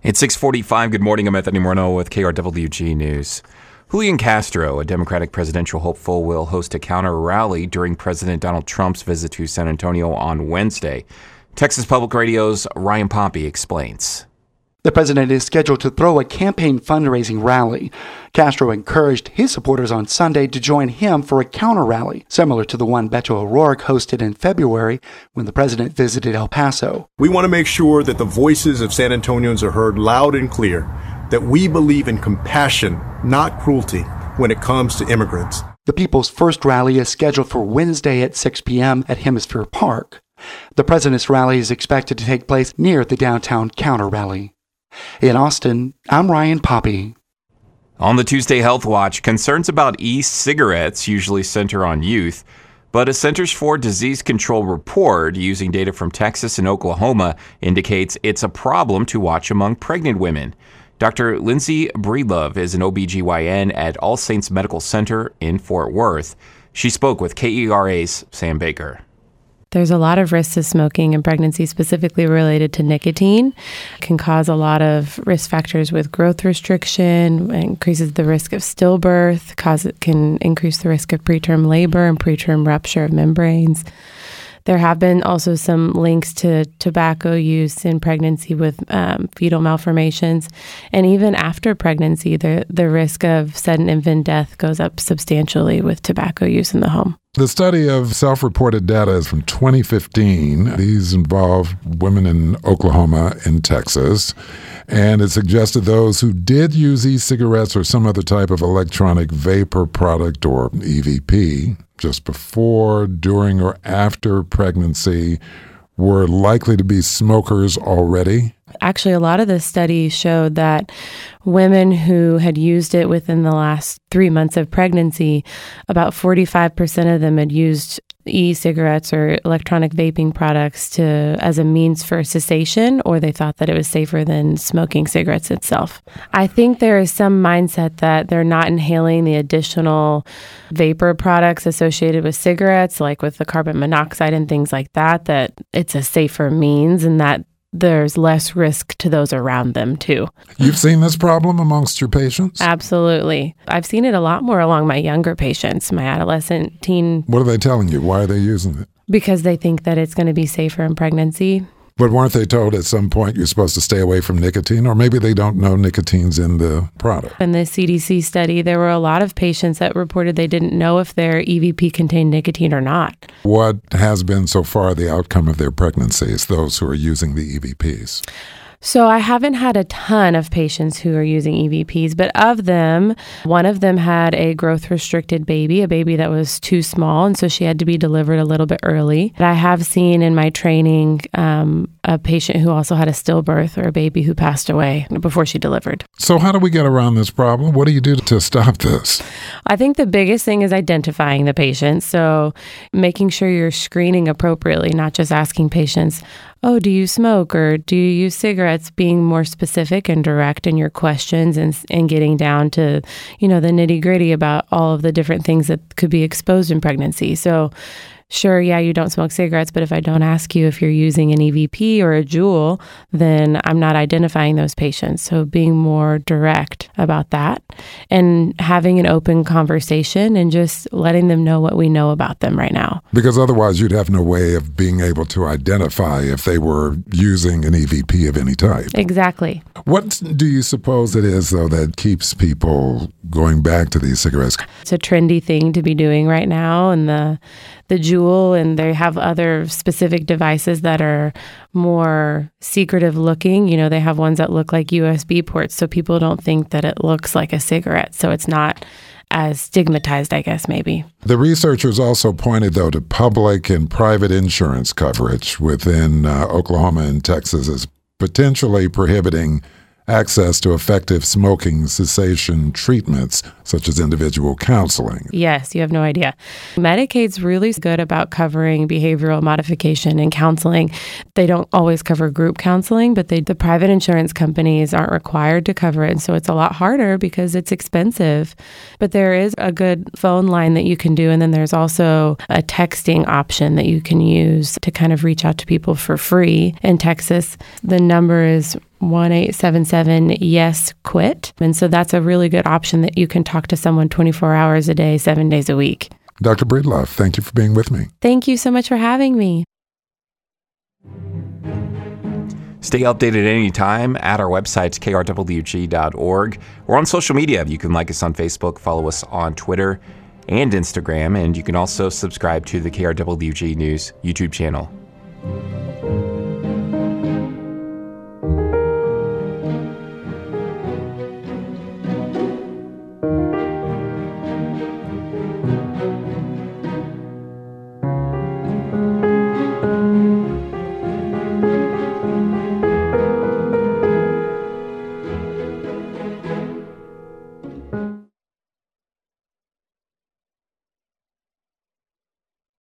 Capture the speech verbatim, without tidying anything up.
It's six forty-five. Good morning. I'm Anthony Morneau with K R W G News. Julian Castro, a Democratic presidential hopeful, will host a counter rally during President Donald Trump's visit to San Antonio on Wednesday. Texas Public Radio's Ryan Pompey explains. The president is scheduled to throw a campaign fundraising rally. Castro encouraged his supporters on Sunday to join him for a counter rally, similar to the one Beto O'Rourke hosted in February when the president visited El Paso. We want to make sure that the voices of San Antonians are heard loud and clear, that we believe in compassion, not cruelty, when it comes to immigrants. The People's First Rally is scheduled for Wednesday at six p.m. at Hemisphere Park. The president's rally is expected to take place near the downtown counter rally. In Austin, I'm Ryan Poppy. On the Tuesday Health Watch, concerns about e-cigarettes usually center on youth, but a Centers for Disease Control report using data from Texas and Oklahoma indicates it's a problem to watch among pregnant women. Doctor Lindsay Breedlove is an O B G Y N at All Saints Medical Center in Fort Worth. She spoke with K E R A's Sam Baker. There's a lot of risks to smoking in pregnancy, specifically related to nicotine. It can cause a lot of risk factors with growth restriction, increases the risk of stillbirth, cause it can increase the risk of preterm labor and preterm rupture of membranes. There have been also some links to tobacco use in pregnancy with um, fetal malformations. And even after pregnancy, the, the risk of sudden infant death goes up substantially with tobacco use in the home. The study of self-reported data is from twenty fifteen. These involve women in Oklahoma and Texas. And it suggested those who did use e-cigarettes or some other type of electronic vapor product, or E V P, just before, during, or after pregnancy were likely to be smokers already. Actually, a lot of the studies showed that women who had used it within the last three months of pregnancy, about forty-five percent of them had used e-cigarettes or electronic vaping products to as a means for cessation, or they thought that it was safer than smoking cigarettes itself. I think there is some mindset that they're not inhaling the additional vapor products associated with cigarettes, like with the carbon monoxide and things like that, that it's a safer means and that there's less risk to those around them, too. You've seen this problem amongst your patients? Absolutely. I've seen it a lot more along my younger patients, my adolescent, teen. What are they telling you? Why are they using it? Because they think that it's going to be safer in pregnancy. But weren't they told at some point you're supposed to stay away from nicotine? Or maybe they don't know nicotine's in the product. In the C D C study, there were a lot of patients that reported they didn't know if their E V P contained nicotine or not. What has been so far the outcome of their pregnancies, those who are using the E V Ps? So I haven't had a ton of patients who are using E V Ps, but of them, one of them had a growth-restricted baby, a baby that was too small, and so she had to be delivered a little bit early. But I have seen in my training um, a patient who also had a stillbirth, or a baby who passed away before she delivered. So how do we get around this problem? What do you do to stop this? I think the biggest thing is identifying the patient. So making sure you're screening appropriately, not just asking patients, oh, do you smoke or do you use cigarettes? Being more specific and direct in your questions and and getting down to, you know, the nitty gritty about all of the different things that could be exposed in pregnancy. So sure, yeah, you don't smoke cigarettes, but if I don't ask you if you're using an E V P or a Juul, then I'm not identifying those patients. So being more direct about that and having an open conversation and just letting them know what we know about them right now. Because otherwise you'd have no way of being able to identify if they were using an E V P of any type. Exactly. What do you suppose it is, though, that keeps people going back to these cigarettes? It's a trendy thing to be doing right now, and the the Juul, and they have other specific devices that are more secretive looking. You know, they have ones that look like U S B ports, so people don't think that it looks like a cigarette. So it's not as stigmatized, I guess, maybe. The researchers also pointed, though, to public and private insurance coverage within uh, Oklahoma and Texas as potentially prohibiting access to effective smoking cessation treatments, such as individual counseling. Yes, you have no idea. Medicaid's really good about covering behavioral modification and counseling. They don't always cover group counseling, but they, the private insurance companies aren't required to cover it. And so it's a lot harder because it's expensive. But there is a good phone line that you can do. And then there's also a texting option that you can use to kind of reach out to people for free in Texas. The number is one eight seven seven yes quit. And so that's a really good option that you can talk to someone twenty-four hours a day, seven days a week. Doctor Breedlove, thank you for being with me. Thank you so much for having me. Stay updated anytime at our website, k r w g dot org, or on social media. You can like us on Facebook, follow us on Twitter and Instagram, and you can also subscribe to the K R W G News YouTube channel.